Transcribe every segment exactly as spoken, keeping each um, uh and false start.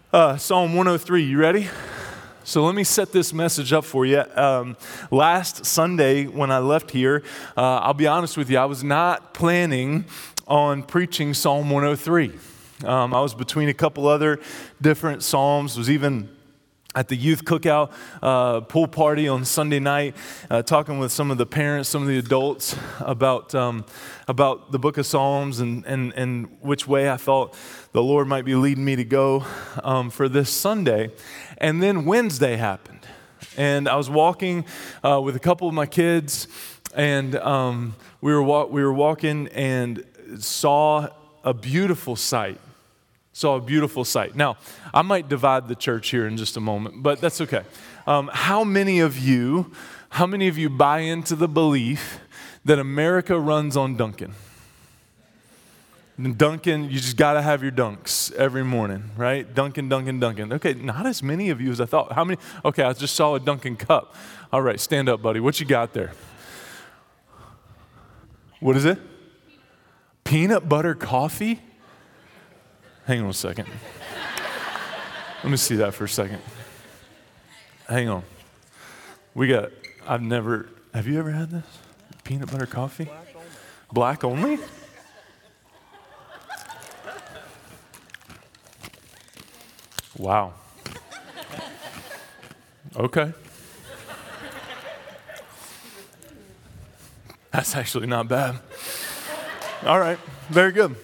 Uh, Psalm one oh three, you ready? So let me set this message up for you. Um, last Sunday when I left here, uh, I'll be honest with you, I was not planning on preaching Psalm one oh three. Um, I was between a couple other different psalms, was even at the youth cookout uh, pool party on Sunday night, uh, talking with some of the parents, some of the adults about um, about the book of Psalms and, and, and which way I thought the Lord might be leading me to go um, for this Sunday. And then Wednesday happened. And I was walking uh, with a couple of my kids, and um, we were wa- we were walking and saw a beautiful sight. Saw a beautiful sight. Now, I might divide the church here in just a moment, but that's okay. Um, how many of you, how many of you buy into the belief that America runs on Dunkin'? And Dunkin', you just got to have your dunks every morning, right? Dunkin', Dunkin', Dunkin'. Okay, not as many of you as I thought. How many? Okay, I just saw a Dunkin' cup. All right, stand up, buddy. What you got there? What is it? Peanut butter coffee? Hang on a second. Let me see that for a second. Hang on. We got, I've never, have you ever had this? Peanut butter coffee? Black only. Black only? Wow. Okay. That's actually not bad. All right, very good.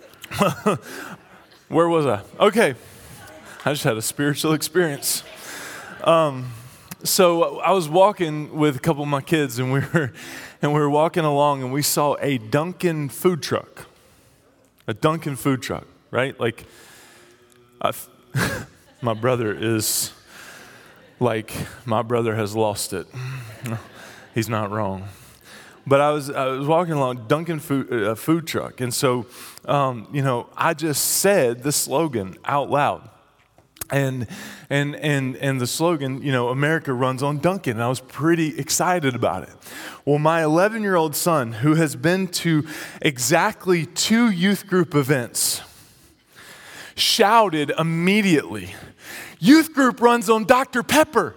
Where was I? Okay. I just had a spiritual experience. Um, so I was walking with a couple of my kids, and we were and we were walking along, and we saw a Dunkin' food truck. A Dunkin' food truck, right? Like, I, my brother is like, my brother has lost it. He's not wrong. But I was I was walking along Dunkin' food, uh, food truck, and so um, you know I just said the slogan out loud, and and and and the slogan, you know, America runs on Dunkin'. And I was pretty excited about it. Well, my eleven-year-old son, who has been to exactly two youth group events, shouted immediately, "Youth group runs on Doctor Pepper."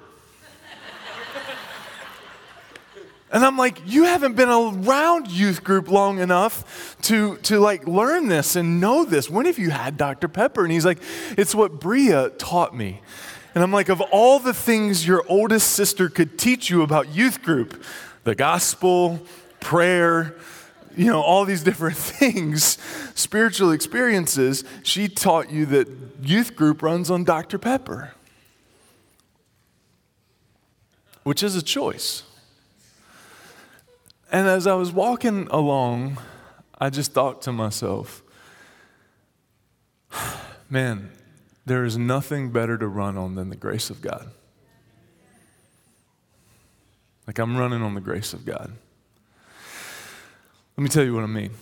And I'm like, you haven't been around youth group long enough to, to like learn this and know this. When have you had Doctor Pepper? And he's like, it's what Bria taught me. And I'm like, of all the things your oldest sister could teach you about youth group, the gospel, prayer, you know, all these different things, spiritual experiences, she taught you that youth group runs on Doctor Pepper, which is a choice. And as I was walking along, I just thought to myself, man, there is nothing better to run on than the grace of God. Like, I'm running on the grace of God. Let me tell you what I mean.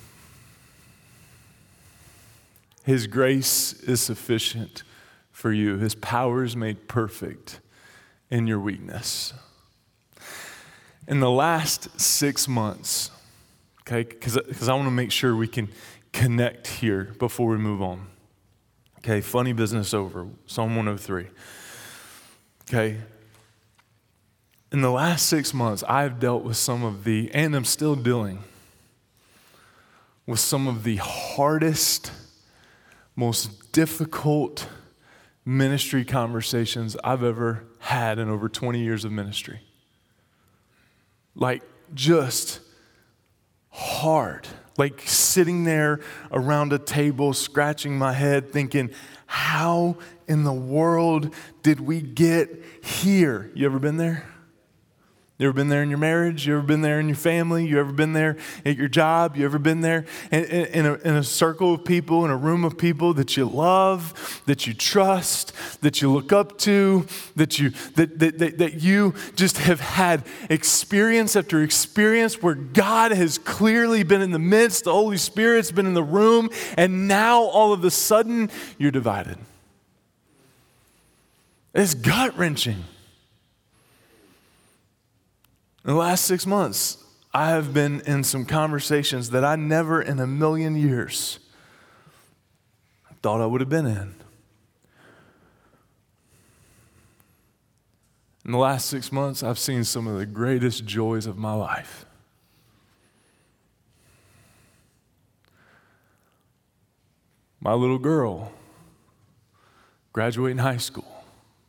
His grace is sufficient for you. His power is made perfect in your weakness. In the last six months, okay, because I want to make sure we can connect here before we move on. Okay, funny business over, Psalm one oh three. Okay, in the last six months, I've dealt with some of the, and I'm still dealing with some of the hardest, most difficult ministry conversations I've ever had in over twenty years of ministry. Like, just hard. Like, sitting there around a table, scratching my head, thinking, how in the world did we get here? You ever been there? You ever been there in your marriage? You ever been there in your family? You ever been there at your job? You ever been there in, in, in, a, in a circle of people, in a room of people that you love, that you trust, that you look up to, that you that that, that, that you just have had experience after experience where God has clearly been in the midst, the Holy Spirit's been in the room, and now all of a sudden you're divided. It's gut-wrenching. In the last six months, I have been in some conversations that I never in a million years thought I would have been in. In the last six months, I've seen some of the greatest joys of my life. My little girl graduating high school.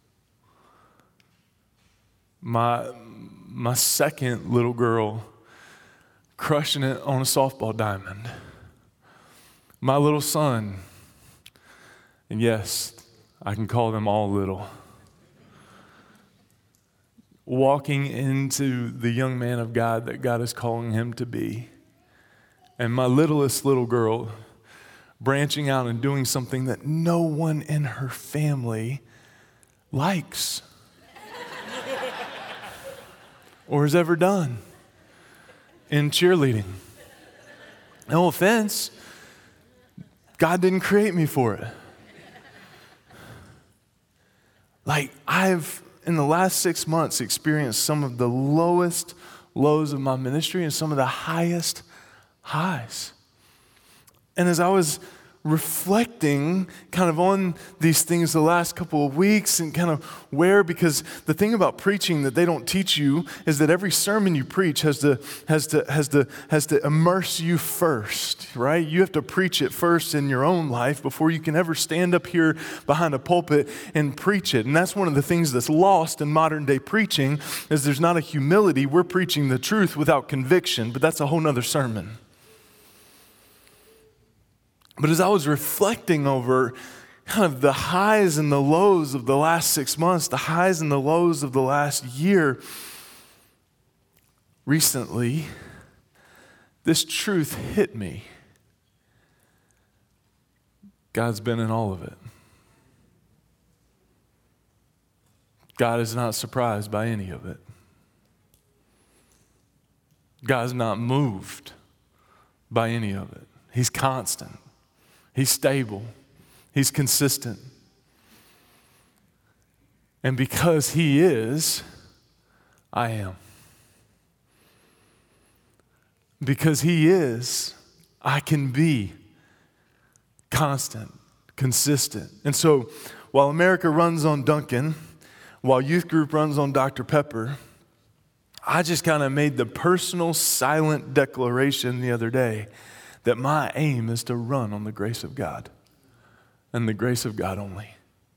My, my second little girl crushing it on a softball diamond. My little son, and yes, I can call them all little, walking into the young man of God that God is calling him to be. And my littlest little girl branching out and doing something that no one in her family likes or has ever done in cheerleading. No offense, God didn't create me for it. Like, I've, in the last six months, experienced some of the lowest lows of my ministry and some of the highest highs. And as I was reflecting kind of on these things the last couple of weeks and kind of where, because the thing about preaching that they don't teach you is that every sermon you preach has to has to has to has to immerse you first, right? You have to preach it first in your own life before you can ever stand up here behind a pulpit and preach it. And that's one of the things that's lost in modern day preaching, is there's not a humility. We're preaching the truth without conviction, but that's a whole nother sermon. But as I was reflecting over kind of the highs and the lows of the last six months, the highs and the lows of the last year, recently, this truth hit me. God's been in all of it. God is not surprised by any of it. God is not moved by any of it. He's constant. He's stable. He's consistent. And because He is, I am. Because He is, I can be constant, consistent. And so while America runs on Dunkin', while youth group runs on Doctor Pepper, I just kind of made the personal silent declaration the other day that my aim is to run on the grace of God and the grace of God only.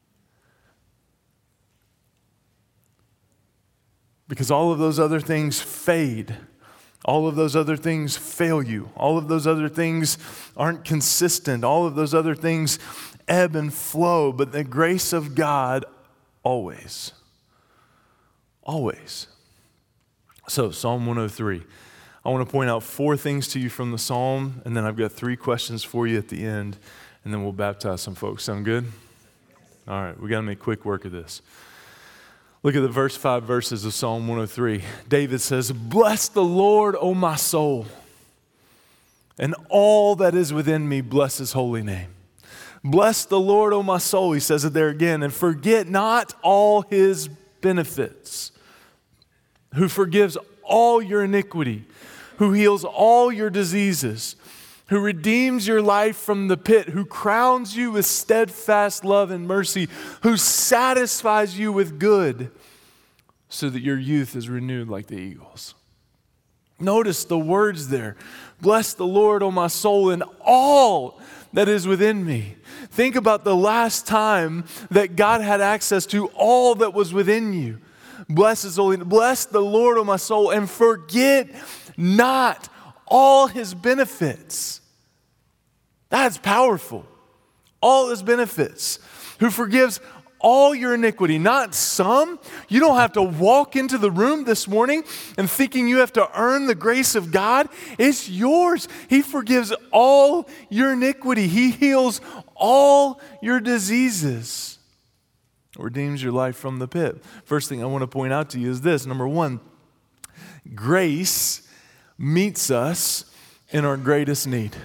Because all of those other things fade. All of those other things fail you. All of those other things aren't consistent. All of those other things ebb and flow. But the grace of God always. Always. So, Psalm one oh three. I want to point out four things to you from the psalm, and then I've got three questions for you at the end, and then we'll baptize some folks. Sound good? All right, we got to make quick work of this. Look at the verse five verses of Psalm one oh three. David says, "Bless the Lord, O my soul, and all that is within me, bless His holy name. Bless the Lord, O my soul," he says it there again, "and forget not all His benefits, who forgives all your iniquity, who heals all your diseases, who redeems your life from the pit, who crowns you with steadfast love and mercy, who satisfies you with good, so that your youth is renewed like the eagles." Notice the words there. Bless the Lord, O my soul, and all that is within me. Think about the last time that God had access to all that was within you. Bless His holy name. Bless the Lord, O my soul, and forget not all His benefits. That's powerful. All His benefits. Who forgives all your iniquity, not some. You don't have to walk into the room this morning and thinking you have to earn the grace of God. It's yours. He forgives all your iniquity. He heals all your diseases. Redeems your life from the pit. First thing I want to point out to you is this. Number one, grace meets us in our greatest need.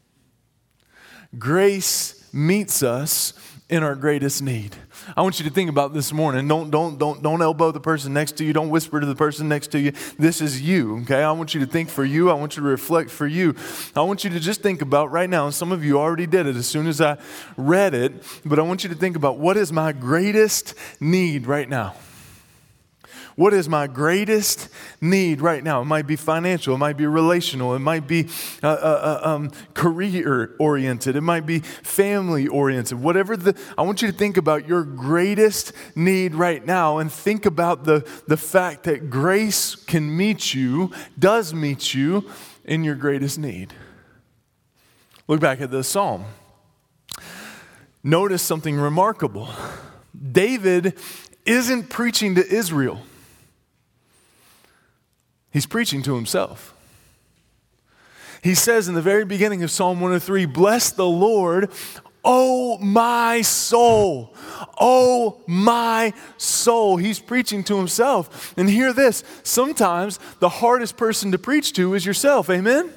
Grace meets us in our greatest need. I want you to think about this morning. Don't, don't, don't, don't elbow the person next to you. Don't whisper to the person next to you. This is you, okay? I want you to think for you. I want you to reflect for you. I want you to just think about right now, and some of you already did it as soon as I read it, but I want you to think about, what is my greatest need right now? What is my greatest need right now? It might be financial. It might be relational. It might be uh, uh, uh, um, career-oriented. It might be family-oriented. Whatever the, I want you to think about your greatest need right now and think about the, the fact that grace can meet you, does meet you in your greatest need. Look back at this psalm. Notice something remarkable. David isn't preaching to Israel. He's preaching to himself. He says in the very beginning of Psalm one oh three, bless the Lord, oh my soul. Oh my soul. He's preaching to himself. And hear this, sometimes the hardest person to preach to is yourself. Amen?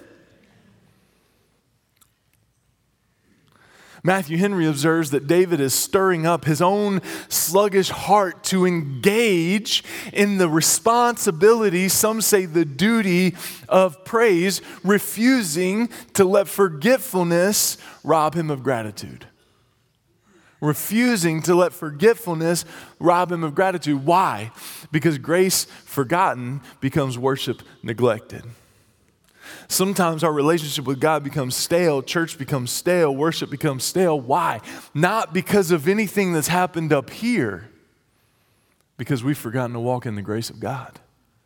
Matthew Henry observes that David is stirring up his own sluggish heart to engage in the responsibility, some say the duty of praise, refusing to let forgetfulness rob him of gratitude. Refusing to let forgetfulness rob him of gratitude. Why? Because grace forgotten becomes worship neglected. Sometimes our relationship with God becomes stale, church becomes stale, worship becomes stale. Why? Not because of anything that's happened up here, because we've forgotten to walk in the grace of God.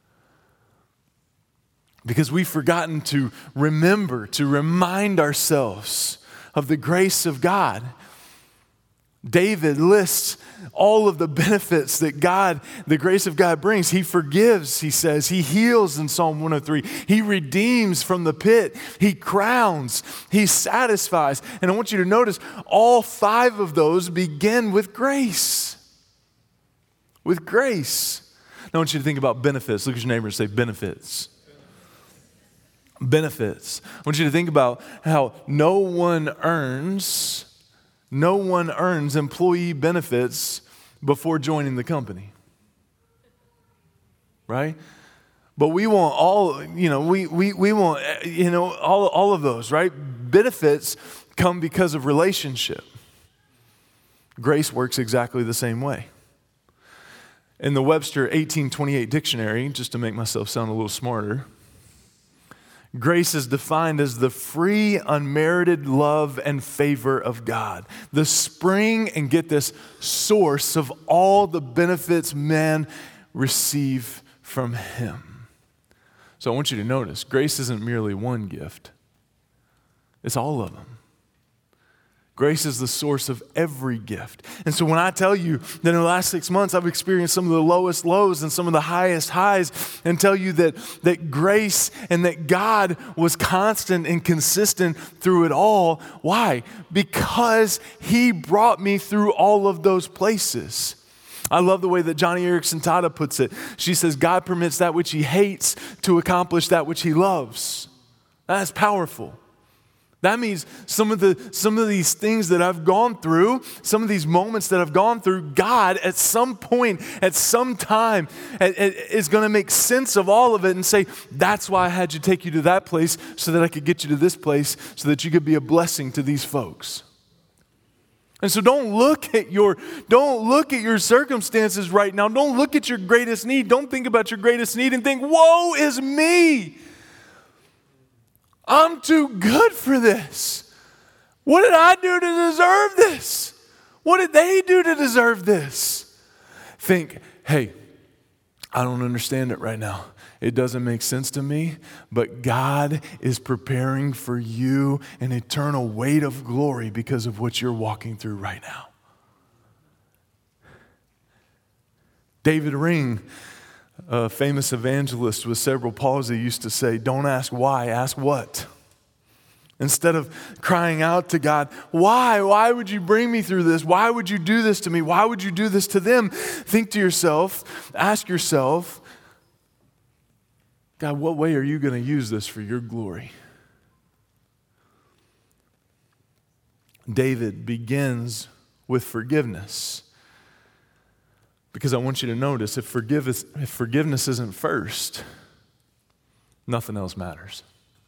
Because we've forgotten to remember, to remind ourselves of the grace of God. David lists all of the benefits that God, the grace of God brings. He forgives, he says. He heals in Psalm one oh three. He redeems from the pit. He crowns. He satisfies. And I want you to notice all five of those begin with grace. With grace. Now I want you to think about benefits. Look at your neighbor and say benefits. Benefits. I want you to think about how no one earns No one earns employee benefits before joining the company. Right? But we want all, you know, we we we want, you know, all, all of those, right? Benefits come because of relationship. Grace works exactly the same way. In the Webster eighteen twenty-eight dictionary, just to make myself sound a little smarter, grace is defined as the free, unmerited love and favor of God. The spring, and get this, source of all the benefits men receive from Him. So I want you to notice, grace isn't merely one gift. It's all of them. Grace is the source of every gift. And so when I tell you that in the last six months I've experienced some of the lowest lows and some of the highest highs, and tell you that, that grace and that God was constant and consistent through it all, why? Because He brought me through all of those places. I love the way that Johnny Erickson Tada puts it. She says, God permits that which He hates to accomplish that which He loves. That's powerful. That means some of the some of these things that I've gone through, some of these moments that I've gone through, God at some point, at some time, is going to make sense of all of it and say, that's why I had you take you to that place so that I could get you to this place so that you could be a blessing to these folks. And so don't look at your don't look at your circumstances right now. Don't look at your greatest need. Don't think about your greatest need and think, woe is me. I'm too good for this. What did I do to deserve this? What did they do to deserve this? Think, hey, I don't understand it right now. It doesn't make sense to me, but God is preparing for you an eternal weight of glory because of what you're walking through right now. David Ring, a famous evangelist with cerebral palsy, used to say, don't ask why, ask what. Instead of crying out to God, why? Why would you bring me through this? Why would you do this to me? Why would you do this to them? Think to yourself, ask yourself, God, what way are you going to use this for your glory? David begins with forgiveness. Because I want you to notice, if forgiveness, if forgiveness isn't first, nothing else matters.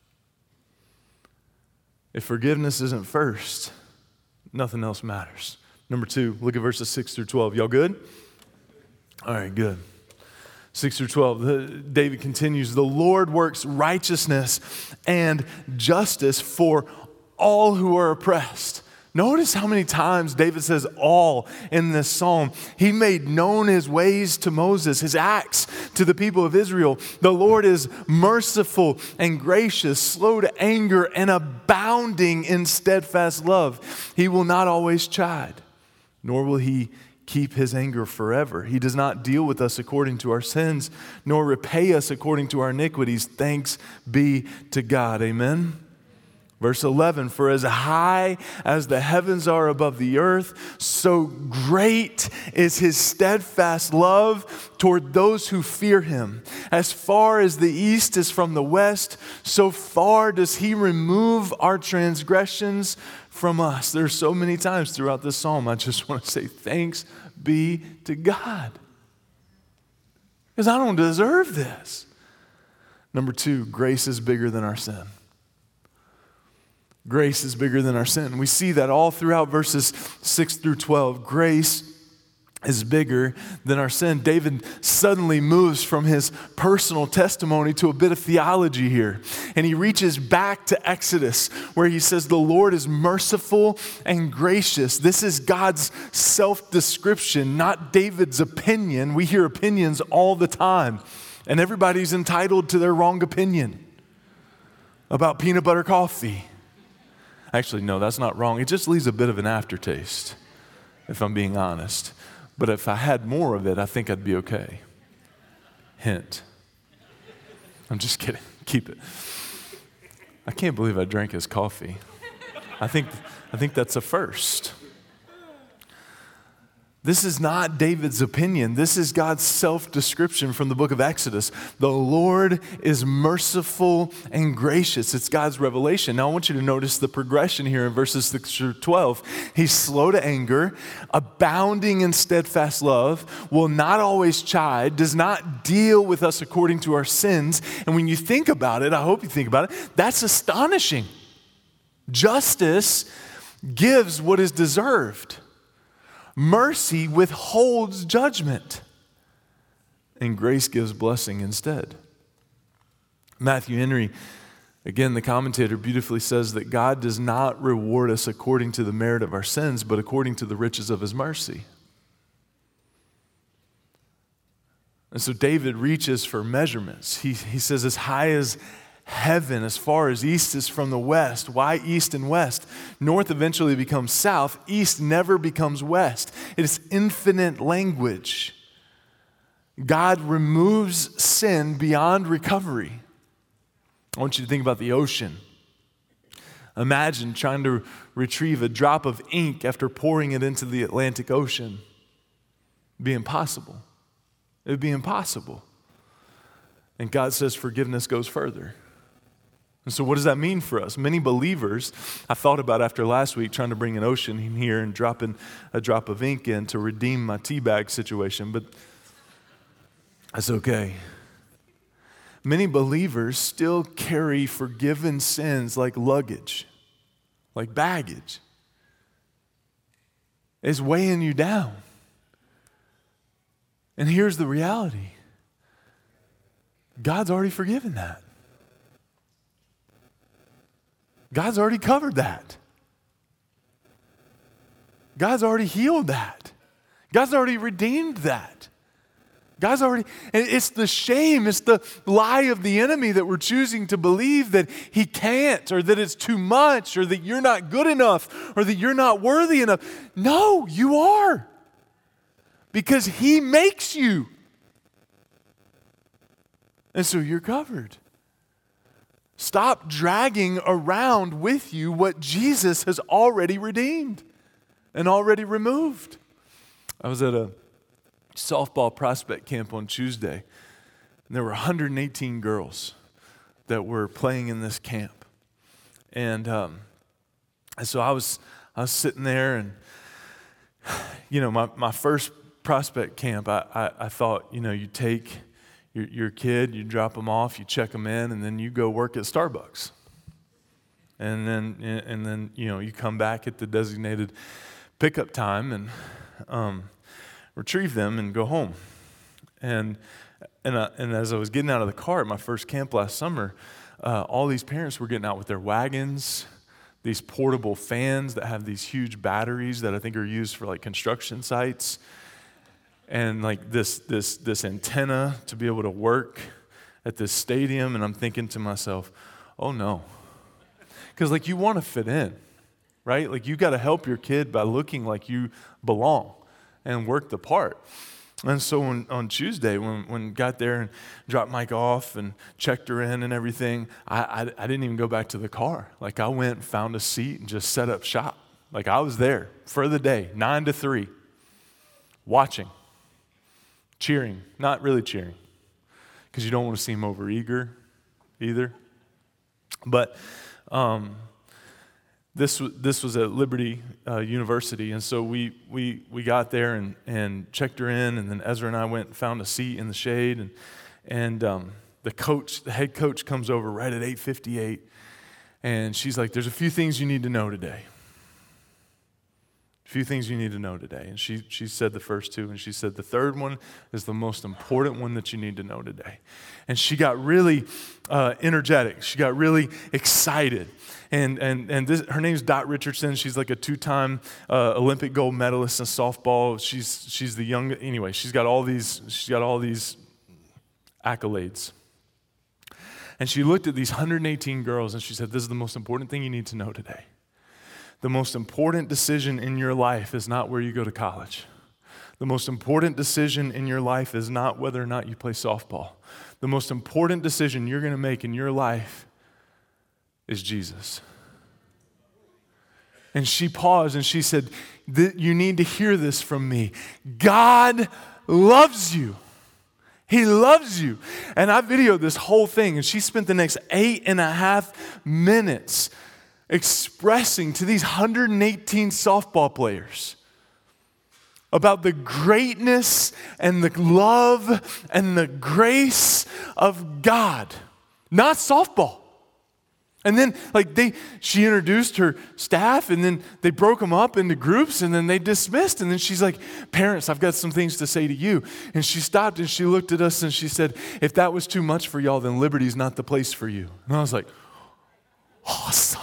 If forgiveness isn't first, nothing else matters. Number two, look at verses six through twelve. Y'all good? All right, good. six through twelve, the, David continues, the Lord works righteousness and justice for all who are oppressed. Notice how many times David says all in this psalm. He made known his ways to Moses, his acts to the people of Israel. The Lord is merciful and gracious, slow to anger, and abounding in steadfast love. He will not always chide, nor will he keep his anger forever. He does not deal with us according to our sins, nor repay us according to our iniquities. Thanks be to God. Amen. Verse eleven, for as high as the heavens are above the earth, so great is his steadfast love toward those who fear him. As far as the east is from the west, so far does he remove our transgressions from us. There are so many times throughout this psalm, I just want to say thanks be to God. Because I don't deserve this. Number two, grace is bigger than our sin. Grace is bigger than our sin. We see that all throughout verses six through twelve. Grace is bigger than our sin. David suddenly moves from his personal testimony to a bit of theology here. And he reaches back to Exodus where he says, the Lord is merciful and gracious. This is God's self-description, not David's opinion. We hear opinions all the time. And everybody's entitled to their wrong opinion about peanut butter coffee. Actually, no, that's not wrong. It just leaves a bit of an aftertaste, if I'm being honest. But if I had more of it, I think I'd be okay. Hint. I'm just kidding. Keep it. I can't believe I drank his coffee. I think, I think that's a first. This is not David's opinion. This is God's self-description from the book of Exodus. The Lord is merciful and gracious. It's God's revelation. Now I want you to notice the progression here in verses six through twelve. He's slow to anger, abounding in steadfast love, will not always chide, does not deal with us according to our sins. And when you think about it, I hope you think about it, that's astonishing. Justice gives what is deserved. Mercy withholds judgment, and grace gives blessing instead. Matthew Henry, again, the commentator, beautifully says that God does not reward us according to the merit of our sins, but according to the riches of his mercy. And so David reaches for measurements. He, he says, as high as heaven, as far as east is from the west. Why east and west? North eventually becomes south. East never becomes west. It is infinite language. God removes sin beyond recovery. I want you to think about the ocean. Imagine trying to retrieve a drop of ink after pouring it into the Atlantic Ocean. It'd be impossible. It would be impossible. And God says forgiveness goes further. And so what does that mean for us? Many believers, I thought about after last week trying to bring an ocean in here and dropping a drop of ink in to redeem my tea bag situation, but that's okay. Many believers still carry forgiven sins like luggage, like baggage. It's weighing you down. And here's the reality. God's already forgiven that. God's already covered that. God's already healed that. God's already redeemed that. God's already, and it's the shame, it's the lie of the enemy that we're choosing to believe that he can't, or that it's too much, or that you're not good enough, or that you're not worthy enough. No, you are. Because he makes you. And so you're covered. Stop dragging around with you what Jesus has already redeemed and already removed. I was at a softball prospect camp on Tuesday, and there were one hundred eighteen girls that were playing in this camp. And, um, and so I was I was sitting there, and, you know, my, my first prospect camp, I, I, I thought, you know, you take Your, your kid, you drop them off, you check them in, and then you go work at Starbucks. And then, and then you know, you come back at the designated pickup time and um, retrieve them and go home. And and uh, and as I was getting out of the car at my first camp last summer, uh, all these parents were getting out with their wagons, these portable fans that have these huge batteries that I think are used for like construction sites, and like this this this antenna to be able to work at this stadium. And I'm thinking to myself, oh no, because like you want to fit in, right? Like you got to help your kid by looking like you belong and work the part. And so on, on Tuesday, when when got there and dropped Mike off and checked her in and everything, I, I I didn't even go back to the car. Like I went and found a seat and just set up shop. Like I was there for the day, nine to three, watching, cheering, not really cheering, because you don't want to seem overeager either. But um, This was this was at Liberty uh, University, and so we we we got there and, and checked her in, and then Ezra and I went and found a seat in the shade, and and um, the coach, the head coach, comes over right at eight fifty-eight, and she's like, "There's a few things you need to know today. A few things you need to know today." And she she said the first two, and she said the third one is the most important one that you need to know today. And she got really uh, energetic. She got really excited. And and and this, her name's Dot Richardson. She's like a two-time uh, Olympic gold medalist in softball. She's she's the young anyway. She's got all these she's got all these accolades. And she looked at these one hundred eighteen girls and she said, "This is the most important thing you need to know today. The most important decision in your life is not where you go to college. The most important decision in your life is not whether or not you play softball. The most important decision you're going to make in your life is Jesus." And she paused and she said, "You need to hear this from me. God loves you. He loves you." And I videoed this whole thing, and she spent the next eight and a half minutes expressing to these one hundred eighteen softball players about the greatness and the love and the grace of God, not softball. And then, like, they, she introduced her staff, and then they broke them up into groups, and then they dismissed. And then she's like, "Parents, I've got some things to say to you." And she stopped, and she looked at us, and she said, "If that was too much for y'all, then Liberty's not the place for you." And I was like, awesome.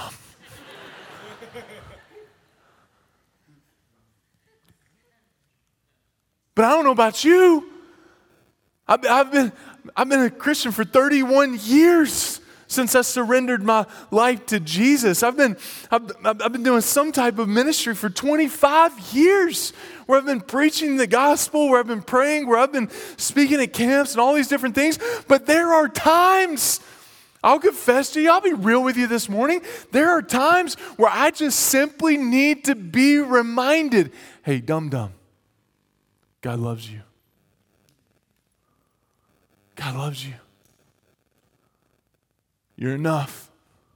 But I don't know about you. I've, I've been I've been a Christian for thirty-one years since I surrendered my life to Jesus. I've been I've, I've been doing some type of ministry for twenty-five years, where I've been preaching the gospel, where I've been praying, where I've been speaking at camps and all these different things. But there are times, I'll confess to you, I'll be real with you this morning. There are times where I just simply need to be reminded, hey, dum-dum, God loves you. God loves you. You're enough.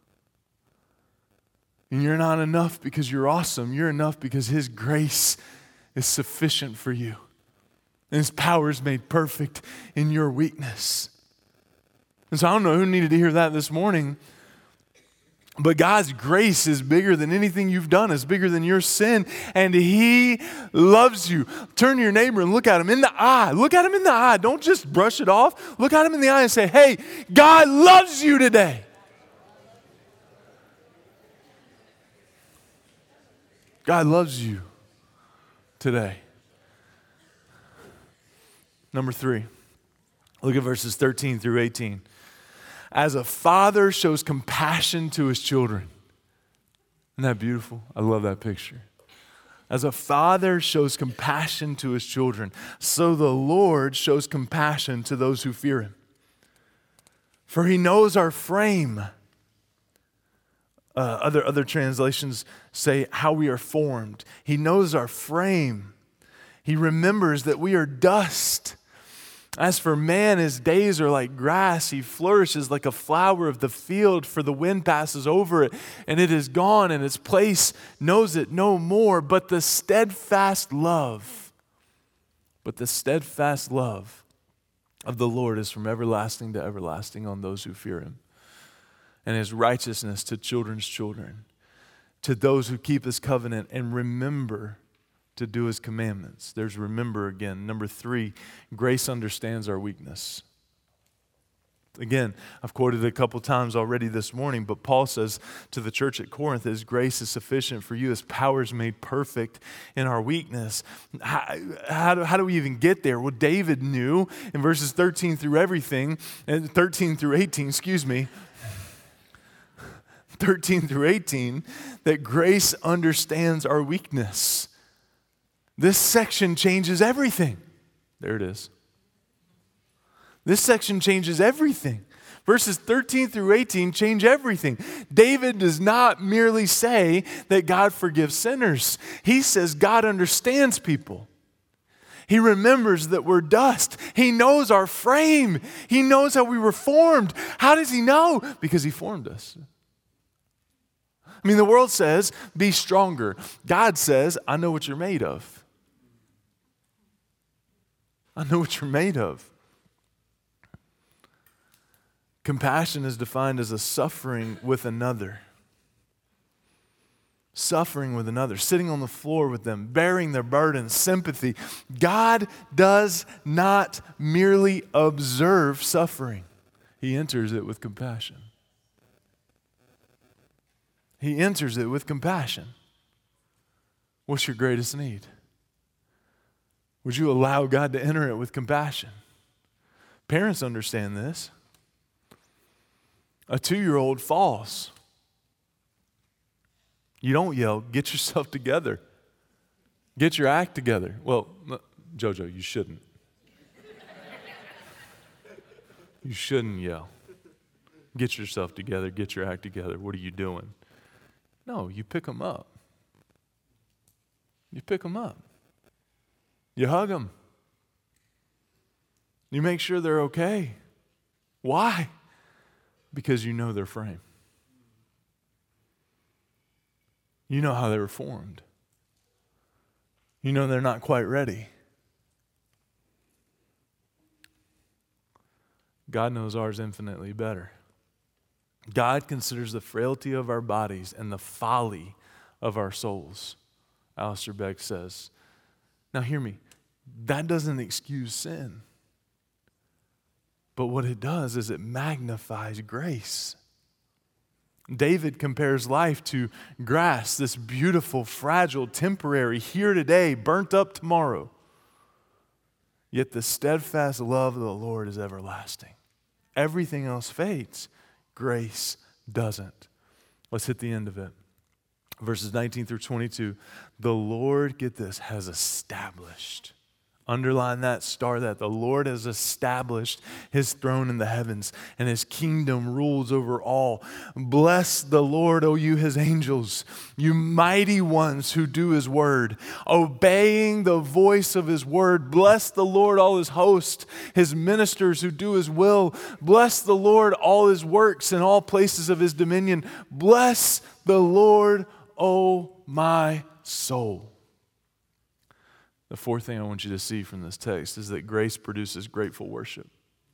And you're not enough because you're awesome. You're enough because His grace is sufficient for you. And His power is made perfect in your weakness. And so I don't know who needed to hear that this morning, but God's grace is bigger than anything you've done. It's bigger than your sin, and He loves you. Turn to your neighbor and look at him in the eye. Look at him in the eye. Don't just brush it off. Look at him in the eye and say, hey, God loves you today. God loves you today. Number three, look at verses thirteen through eighteen. As a father shows compassion to his children. Isn't that beautiful? I love that picture. As a father shows compassion to his children, so the Lord shows compassion to those who fear Him. For He knows our frame. Uh, other, other translations say how we are formed. He knows our frame. He remembers that we are dust. As for man, his days are like grass. He flourishes like a flower of the field, for the wind passes over it, and it is gone, and its place knows it no more. But the steadfast love, but the steadfast love of the Lord is from everlasting to everlasting on those who fear Him, and His righteousness to children's children, to those who keep His covenant and remember to do his commandments. There's remember again. Number three, grace understands our weakness. Again, I've quoted it a couple times already this morning, but Paul says to the church at Corinth, his grace is sufficient for you, his power is made perfect in our weakness. How, how, do, how do we even get there? Well, David knew in verses thirteen through everything, and thirteen through eighteen, excuse me, thirteen through eighteen, that grace understands our weakness. This section changes everything. There it is. This section changes everything. Verses thirteen through eighteen change everything. David does not merely say that God forgives sinners. He says God understands people. He remembers that we're dust. He knows our frame. He knows how we were formed. How does he know? Because he formed us. I mean, the world says, be stronger. God says, I know what you're made of. I know what you're made of. Compassion is defined as a suffering with another. Suffering with another, sitting on the floor with them, bearing their burdens, sympathy. God does not merely observe suffering. He enters it with compassion. He enters it with compassion. What's your greatest need? Would you allow God to enter it with compassion? Parents understand this. A two-year-old falls. You don't yell, get yourself together. Get your act together. Well, Jojo, you shouldn't. You shouldn't yell. Get yourself together, get your act together. What are you doing? No, you pick them up. You pick them up. You hug them. You make sure they're okay. Why? Because you know their frame. You know how they were formed. You know they're not quite ready. God knows ours infinitely better. God considers the frailty of our bodies and the folly of our souls, Alistair Begg says. Now hear me, that doesn't excuse sin. But what it does is it magnifies grace. David compares life to grass, this beautiful, fragile, temporary, here today, burnt up tomorrow. Yet the steadfast love of the Lord is everlasting. Everything else fades. Grace doesn't. Let's hit the end of it. Verses nineteen through twenty-two. The Lord, get this, has established. Underline that, star that. The Lord has established his throne in the heavens, and his kingdom rules over all. Bless the Lord, O you his angels, you mighty ones who do his word, obeying the voice of his word. Bless the Lord, all his host, his ministers who do his will. Bless the Lord, all his works in all places of his dominion. Bless the Lord, O my soul. The fourth thing I want you to see from this text is that grace produces grateful worship.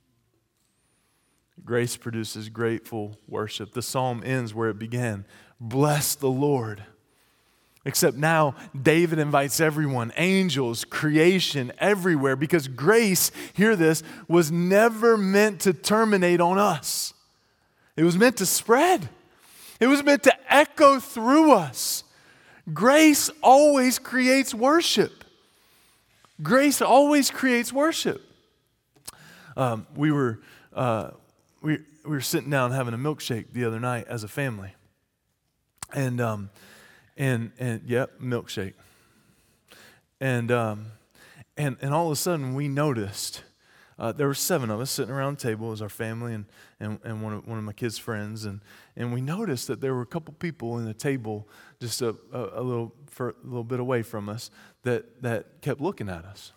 Grace produces grateful worship. The psalm ends where it began. Bless the Lord. Except now, David invites everyone, angels, creation, everywhere, because grace, hear this, was never meant to terminate on us. It was meant to spread. It was meant to echo through us. Grace always creates worship. Grace always creates worship. Um, we were uh, we we were sitting down having a milkshake the other night as a family, and um, and and yep, milkshake, and um, and and all of a sudden we noticed uh, there were seven of us sitting around the table as our family and and, and one of one of my kids' friends, and and we noticed that there were a couple people in the table just a, a, a little for a little bit away from us that that kept looking at us.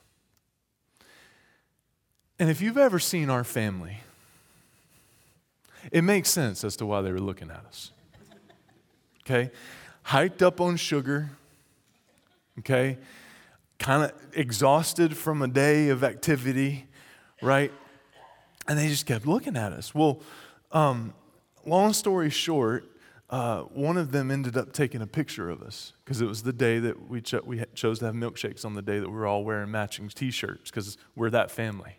And if you've ever seen our family, it makes sense as to why they were looking at us. Okay? Hyped up on sugar, okay? Kind of exhausted from a day of activity, right? And they just kept looking at us. Well, um, long story short, uh, one of them ended up taking a picture of us because it was the day that we, cho- we chose to have milkshakes on the day that we were all wearing matching T-shirts because we're that family.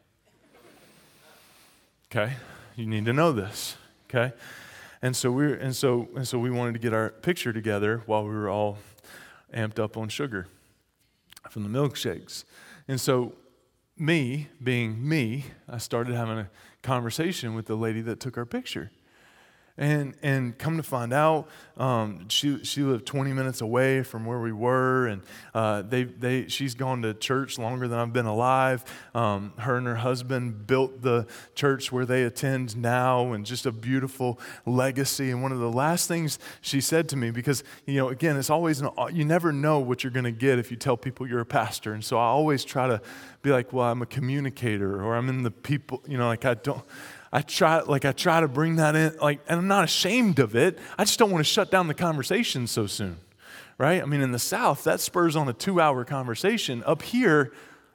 Okay? You need to know this, okay? And so we and so and so we wanted to get our picture together while we were all amped up on sugar from the milkshakes. And so me, being me, I started having a conversation with the lady that took our picture. And and come to find out, um, she she lived twenty minutes away from where we were, and uh, they they she's gone to church longer than I've been alive. Um, her and her husband built the church where they attend now, and just a beautiful legacy. And one of the last things she said to me, because you know, again, it's always an, you never know what you're going to get if you tell people you're a pastor, and so I always try to be like, well, I'm a communicator, or I'm in the people, you know, like I don't. I try, like I try to bring that in, like, and I'm not ashamed of it. I just don't want to shut down the conversation so soon, right? I mean, in the South, that spurs on a two-hour conversation. Up here,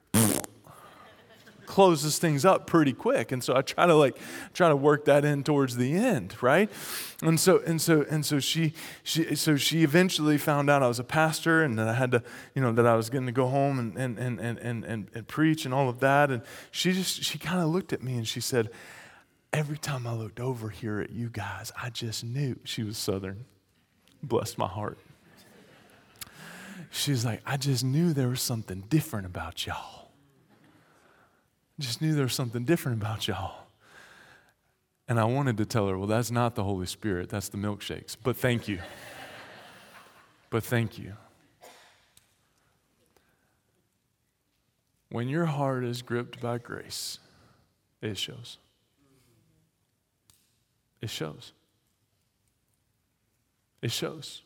closes things up pretty quick, and so I try to like try to work that in towards the end, right? And so and so and so she she so she eventually found out I was a pastor, and that I had to, you know, that I was going to go home and and and and and and preach and all of that. And she just she kind of looked at me and she said, every time I looked over here at you guys, I just knew. She was Southern. Bless my heart. She's like, I just knew there was something different about y'all. Just knew there was something different about y'all. And I wanted to tell her, well, that's not the Holy Spirit. That's the milkshakes. But thank you. But thank you. When your heart is gripped by grace, it shows. It shows. It shows.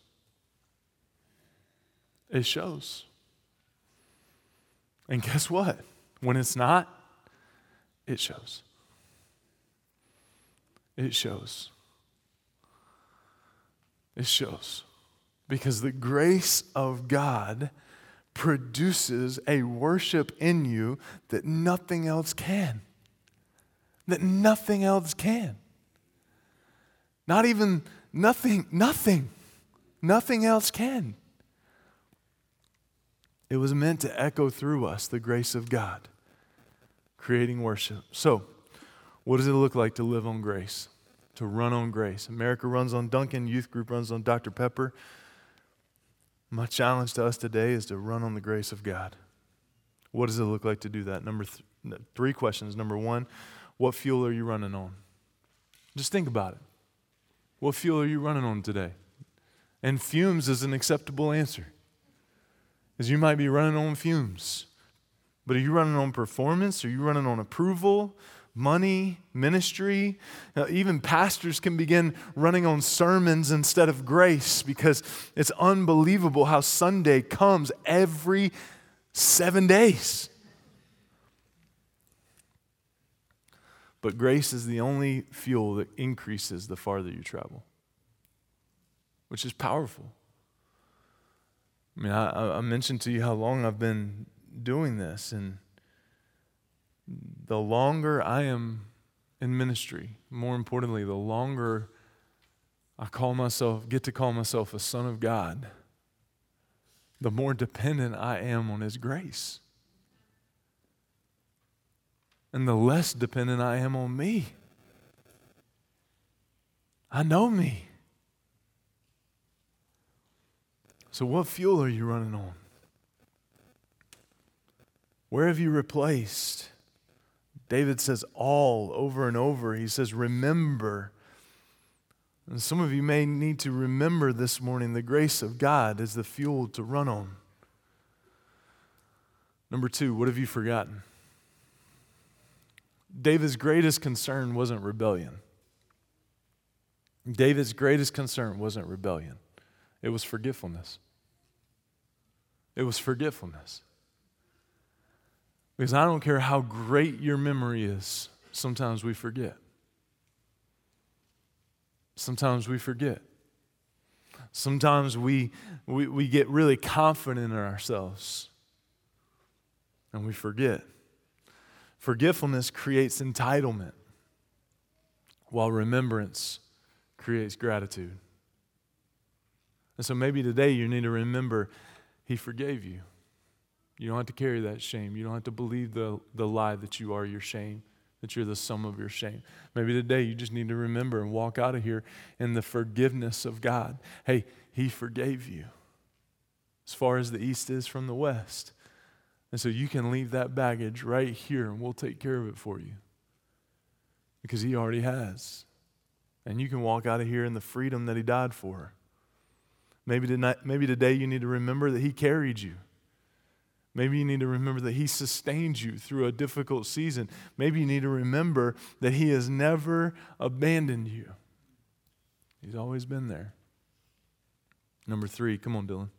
It shows. And guess what? When it's not, it shows. It shows. It shows. Because the grace of God produces a worship in you that nothing else can. That nothing else can. Not even, nothing, nothing, nothing else can. It was meant to echo through us the grace of God, creating worship. So, what does it look like to live on grace, to run on grace? America runs on Dunkin', youth group runs on Doctor Pepper. My challenge to us today is to run on the grace of God. What does it look like to do that? Number th- three questions. Number one, what fuel are you running on? Just think about it. What fuel are you running on today? And fumes is an acceptable answer. Because you might be running on fumes. But are you running on performance? Are you running on approval, money, ministry? Now, even pastors can begin running on sermons instead of grace, because it's unbelievable how Sunday comes every seven days. But grace is the only fuel that increases the farther you travel, which is powerful. I mean, I, I mentioned to you how long I've been doing this, and the longer I am in ministry, more importantly, the longer I call myself, get to call myself a son of God, the more dependent I am on His grace. And the less dependent I am on me. I know me. So what fuel are you running on? Where have you replaced? David says all over and over. He says, remember. And some of you may need to remember this morning the grace of God is the fuel to run on. Number two, what have you forgotten? David's greatest concern wasn't rebellion. David's greatest concern wasn't rebellion. It was forgetfulness. It was forgetfulness. Because I don't care how great your memory is, sometimes we forget. Sometimes we forget. Sometimes we, we, we get really confident in ourselves and we forget. Forgetfulness creates entitlement, while remembrance creates gratitude. And so maybe today you need to remember he forgave you. You don't have to carry that shame. You don't have to believe the, the lie that you are your shame, that you're the sum of your shame. Maybe today you just need to remember and walk out of here in the forgiveness of God. Hey, he forgave you as far as the east is from the west. And so you can leave that baggage right here and we'll take care of it for you because he already has. And you can walk out of here in the freedom that he died for. Maybe tonight, maybe today you need to remember that he carried you. Maybe you need to remember that he sustained you through a difficult season. Maybe you need to remember that he has never abandoned you. He's always been there. Number three, come on, Dylan.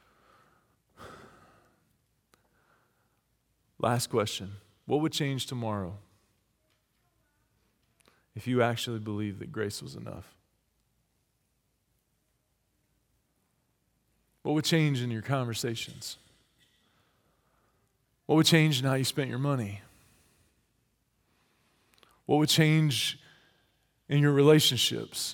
Last question. What would change tomorrow if you actually believed that grace was enough? What would change in your conversations? What would change in how you spent your money? What would change in your relationships?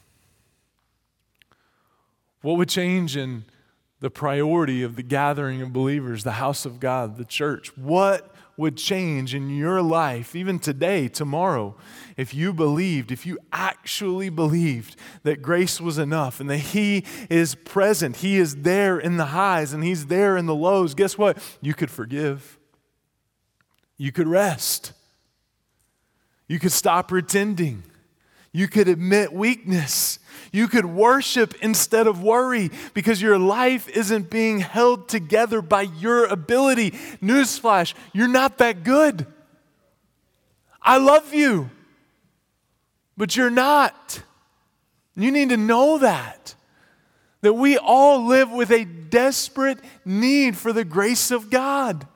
What would change in the priority of the gathering of believers, the house of God, the church? What would change in your life, even today, tomorrow, if you believed, if you actually believed that grace was enough and that he is present, he is there in the highs and he's there in the lows? Guess what? You could forgive. You could rest. You could stop pretending. You could admit weakness. You could worship instead of worry because your life isn't being held together by your ability. Newsflash, you're not that good. I love you, but you're not. You need to know that. That we all live with a desperate need for the grace of God.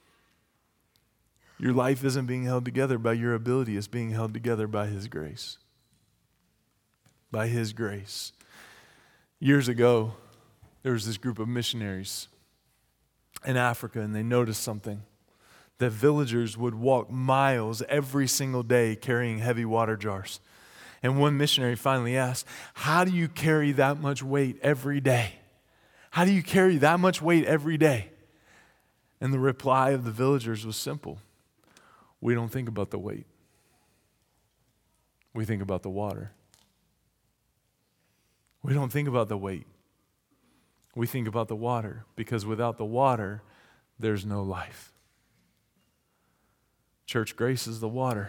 Your life isn't being held together by your ability. It's being held together by his grace. By his grace. Years ago, there was this group of missionaries in Africa, and they noticed something. That villagers would walk miles every single day carrying heavy water jars. And one missionary finally asked, how do you carry that much weight every day? How do you carry that much weight every day? And the reply of the villagers was simple. We don't think about the weight. We think about the water. We don't think about the weight. We think about the water, because without the water, there's no life. Church, grace is the water.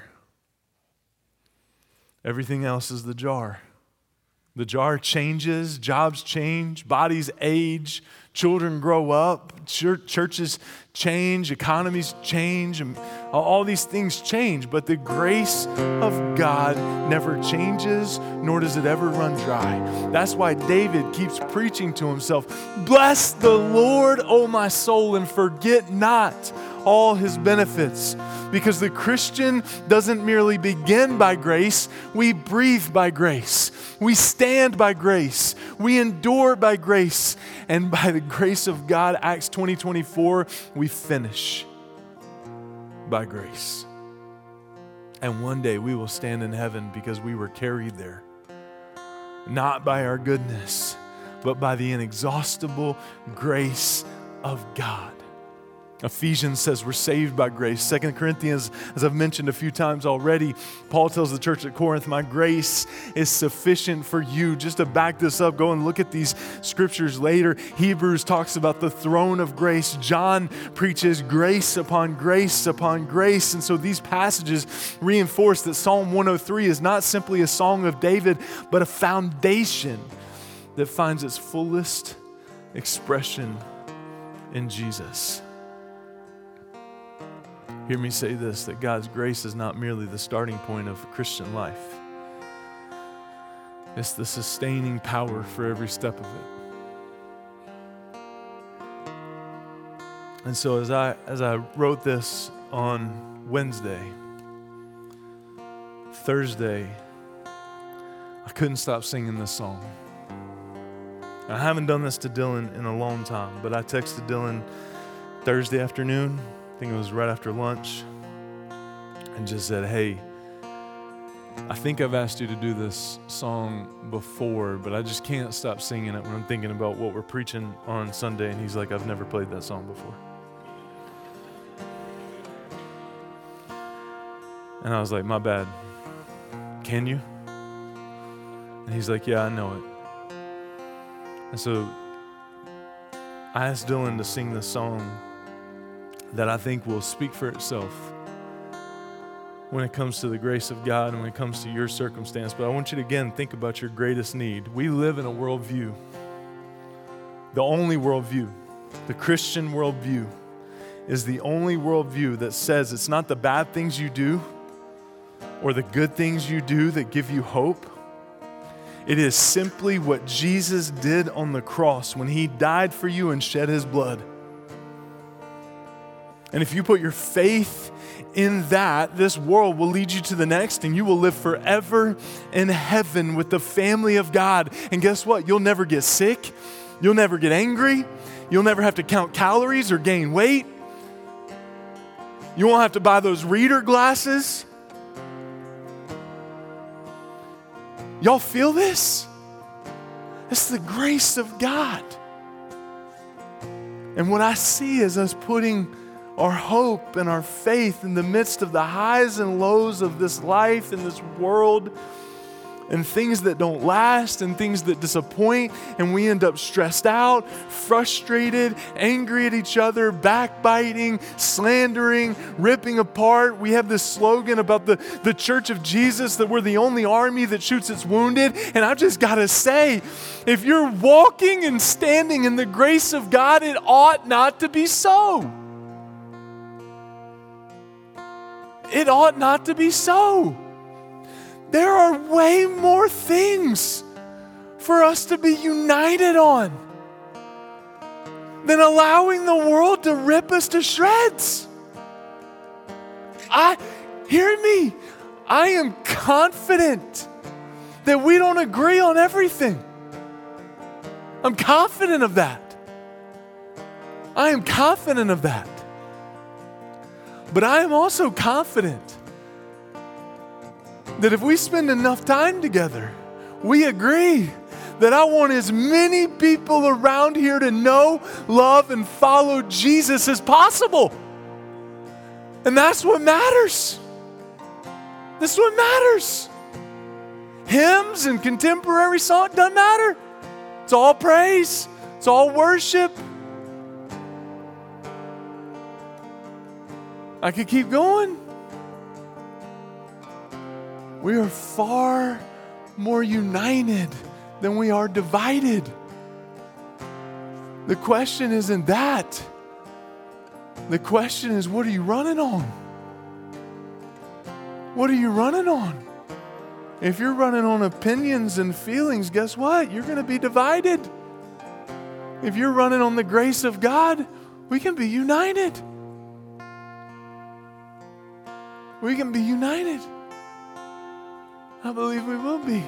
Everything else is the jar. The jar changes, jobs change, bodies age, children grow up, churches change, economies change, and all these things change, but the grace of God never changes, nor does it ever run dry. That's why David keeps preaching to himself, bless the Lord, O my soul, and forget not all his benefits. Because the Christian doesn't merely begin by grace, we breathe by grace. We stand by grace. We endure by grace. And by the grace of God, Acts twenty twenty-four, we finish by grace. And one day we will stand in heaven because we were carried there. Not by our goodness, but by the inexhaustible grace of God. Ephesians says we're saved by grace. Second Corinthians, as I've mentioned a few times already, Paul tells the church at Corinth, my grace is sufficient for you. Just to back this up, go and look at these scriptures later. Hebrews talks about the throne of grace. John preaches grace upon grace upon grace. And so these passages reinforce that Psalm one oh three is not simply a song of David, but a foundation that finds its fullest expression in Jesus. Hear me say this, that God's grace is not merely the starting point of Christian life. It's the sustaining power for every step of it. And so as I as I wrote this on Wednesday, Thursday, I couldn't stop singing this song. I haven't done this to Dylan in a long time, but I texted Dylan Thursday afternoon, I think it was right after lunch, and just said, hey, I think I've asked you to do this song before, but I just can't stop singing it when I'm thinking about what we're preaching on Sunday, and he's like, I've never played that song before. And I was like, my bad. Can you? And he's like, yeah, I know it. And so I asked Dylan to sing this song that I think will speak for itself when it comes to the grace of God and when it comes to your circumstance. But I want you to, again, think about your greatest need. We live in a worldview, the only worldview, the Christian worldview is the only worldview that says it's not the bad things you do or the good things you do that give you hope. It is simply what Jesus did on the cross when he died for you and shed his blood. And if you put your faith in that, this world will lead you to the next, and you will live forever in heaven with the family of God. And guess what? You'll never get sick. You'll never get angry. You'll never have to count calories or gain weight. You won't have to buy those reader glasses. Y'all feel this? It's the grace of God. And what I see is us putting our hope and our faith in the midst of the highs and lows of this life and this world and things that don't last and things that disappoint, and we end up stressed out, frustrated, angry at each other, backbiting, slandering, ripping apart. We have this slogan about the, the Church of Jesus that we're the only army that shoots its wounded. And I've just got to say, if you're walking and standing in the grace of God, it ought not to be so. It ought not to be so. There are way more things for us to be united on than allowing the world to rip us to shreds. I, hear me, I am confident that we don't agree on everything. I'm confident of that. I am confident of that. But I am also confident that if we spend enough time together, we agree that I want as many people around here to know, love, and follow Jesus as possible. And that's what matters. That's what matters. Hymns and contemporary song doesn't matter. It's all praise. It's all worship. I could keep going. We are far more united than we are divided. The question isn't that. The question is, what are you running on? What are you running on? If you're running on opinions and feelings, guess what? You're going to be divided. If you're running on the grace of God, we can be united. We can be united. I believe we will be.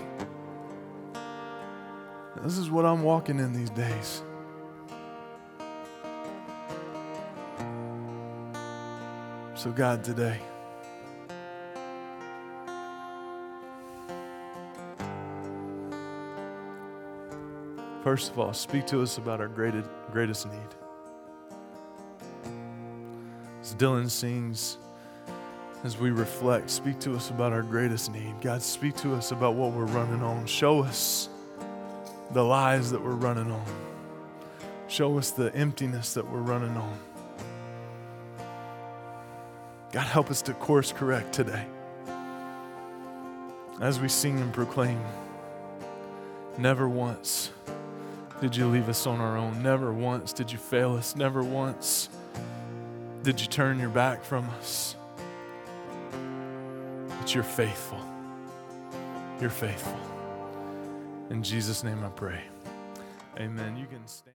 This is what I'm walking in these days. So God, today, first of all, speak to us about our greatest, greatest need. As Dylan sings, as we reflect, speak to us about our greatest need. God, speak to us about what we're running on. Show us the lies that we're running on. Show us the emptiness that we're running on. God, help us to course correct today. As we sing and proclaim, never once did you leave us on our own. Never once did you fail us. Never once did you turn your back from us. But you're faithful. You're faithful. In Jesus' name I pray. Amen. You can stand.